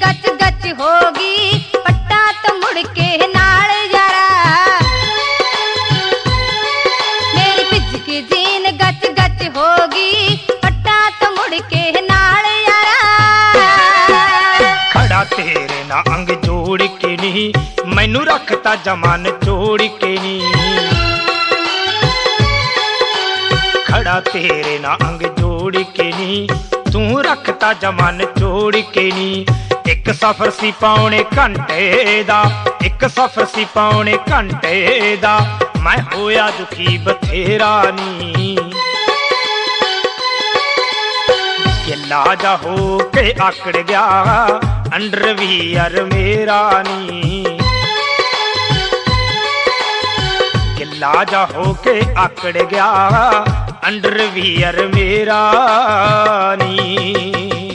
गच गच होगी पट्टा तो मुड़ के नाल यारा। मेरी भिज की जीन गच गच होगी पट्टा तो मुड़ के नाल यारा। खड़ा तेरे ना अंग जोड़ के नहीं मैनू रखता जमान जोड़ के नहीं। खड़ा तेरे ना अंग जोड़ के नहीं तू रखता जमान जोड़ के नहीं। एक सफर सी पौने घंटे दा एक सफर सी पौने घंटे दा मैं होया दुखी बथेरा नी। गिला जा हो के आकड़ गया अंडरवियर मेरा नी। गिला जा हो के आकड़ गया अंडरवियर मेरा नी।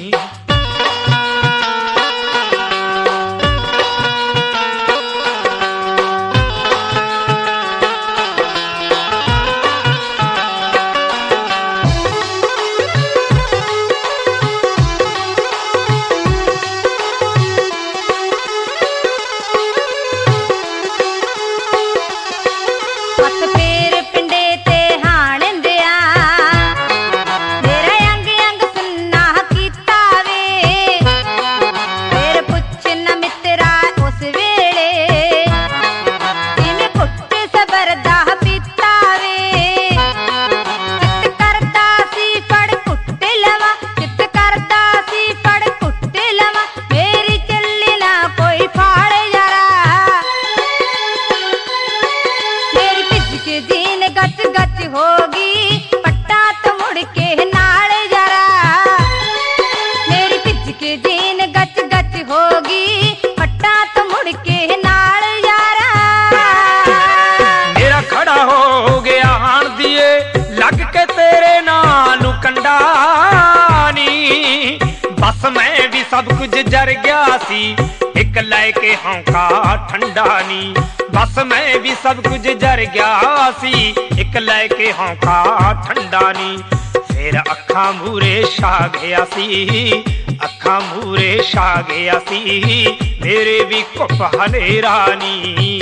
बस मैं भी सब कुछ जर गया सी एक लैके हौका ठंडा नी। बस मैं भी सब कुछ जर गया सी एक लैके हौका ठंडा नी। फिर अखा मूरे छा गया सी अखा मूरे छा गया सी मेरे भी घुप हनेरा नी।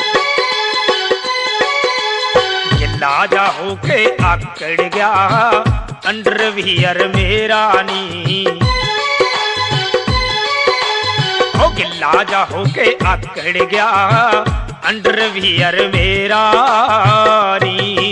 गिला जा होके आकड़ गया अंडरवियर मेरा नी। ओ गिला जा होके आकड़ गया अंडरवियर मेरा नी।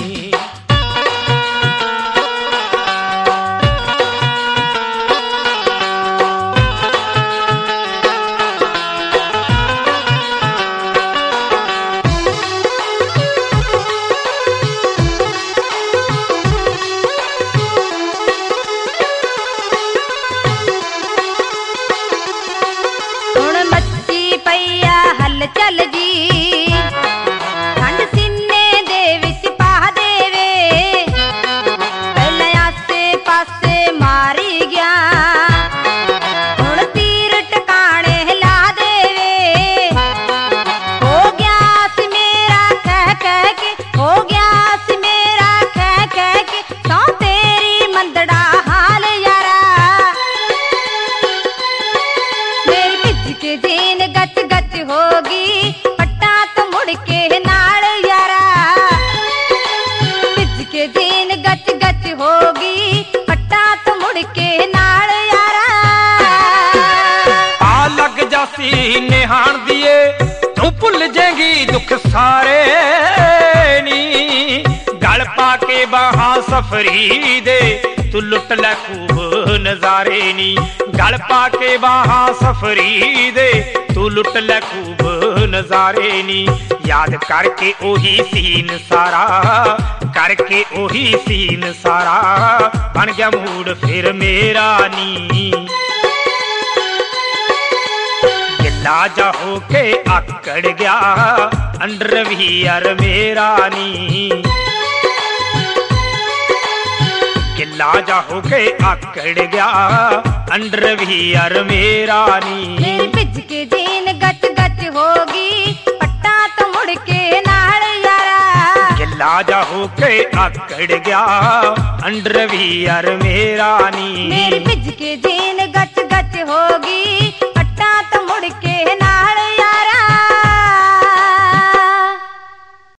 चल जी ठंड सीने दे विच पा देवे पहले आसे पासे मारी गया हुण तीर टकाने ला देवे। हो गया सी मेरा कह कह के हो गया सी मेरा कह कह के सौ तेरी मंदड़ा हाल यारा। मेरी भिज के जीन गच गच होगी पट्टा तो मुड़ के नाल यारा। भिज के जीन गच गच होगी पट्टा तो मुड़ के नाल यारा। आ लग जासी निहान दिए तू भुल जाएगी दुख सारे नी। गल पा के बाहां सफरी दे तू लुट लै खूब नजारे नी। गल पा के बाहां सफरी दे तू लुट लै खूब नजारे नी। याद करके ओही सीन सारा करके ओही सीन सारा बन गया मूड फिर मेरा नी। गिला जा होके आकड़ गया अंडरवियर मेरा नी। गिला जा होके आकड़ गया अंडरवियर मेरा नी। भिज के जीन गच गच होगी पट्टा तो मुड़ के नाल यारा। गिला जा होके आकड़ गया अंडरवियर मेरा नी। मेरी भिज के जीन गच गच होगी